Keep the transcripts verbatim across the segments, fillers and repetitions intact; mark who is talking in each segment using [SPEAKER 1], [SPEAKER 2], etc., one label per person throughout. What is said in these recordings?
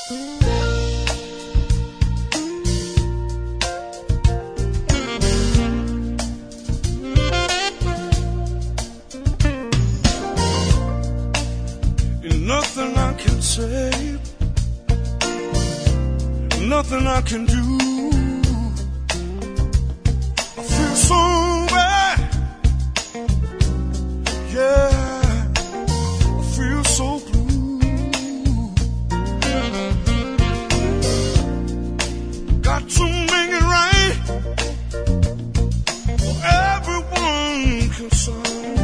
[SPEAKER 1] Nothing I can say, nothing I can do. I feel so bad, yeah, I feel so blue. Got to make it right for everyone concerned.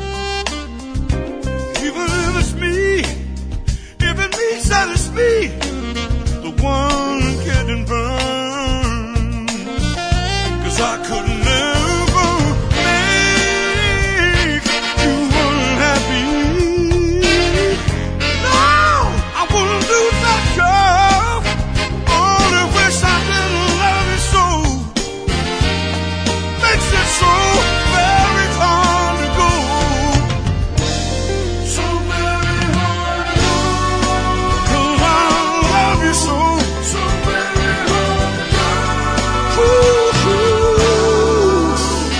[SPEAKER 1] Even if it's me, if it means that it's me, the one getting burned. 'Cause I could never make you unhappy. No, I wouldn't do that job. Only wish I didn't love you so. Makes it so very hard to go. So very hard to go. 'Cause I love you so. So very hard to go. Ooh, ooh.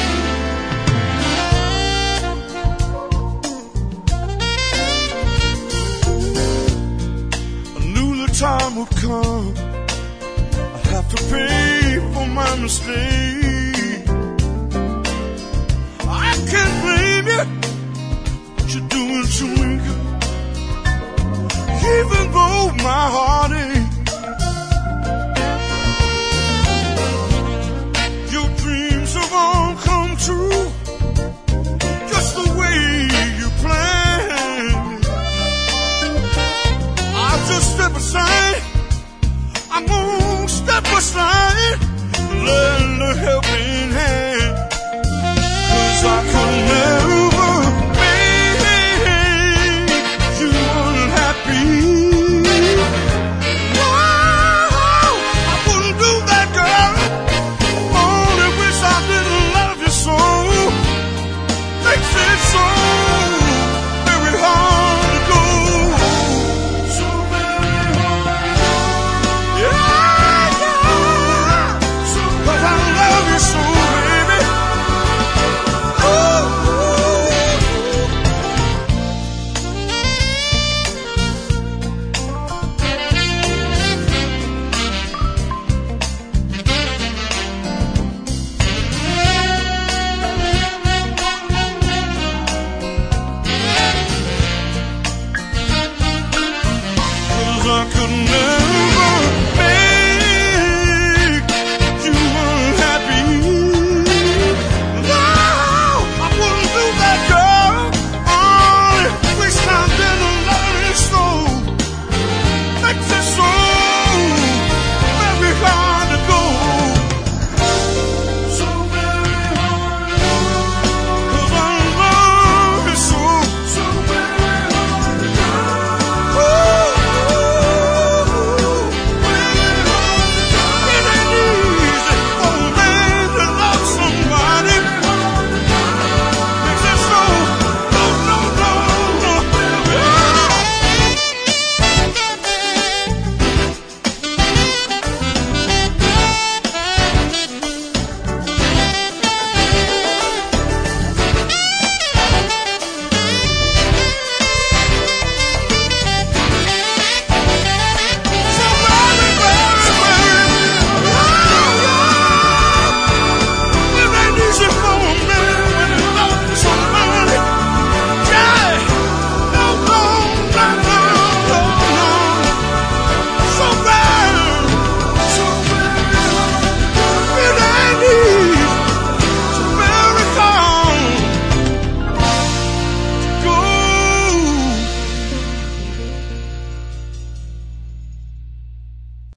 [SPEAKER 1] I knew the time would come. I'd have to pay for my mistake. I can't blame you, what you're doing to me, girl. Even though my heart aches, your dreams have all come true, just the way you planned. I'll just step aside, I'm gonna step aside, lend a helping hand. 'Cause I could never make you unhappy. No, I wouldn't do that, girl. Only wish I didn't love you so. Makes it so very hard to go. So very hard to go. Yeah, yeah. 'Cause I love you so, baby. Ooh. Cause I could never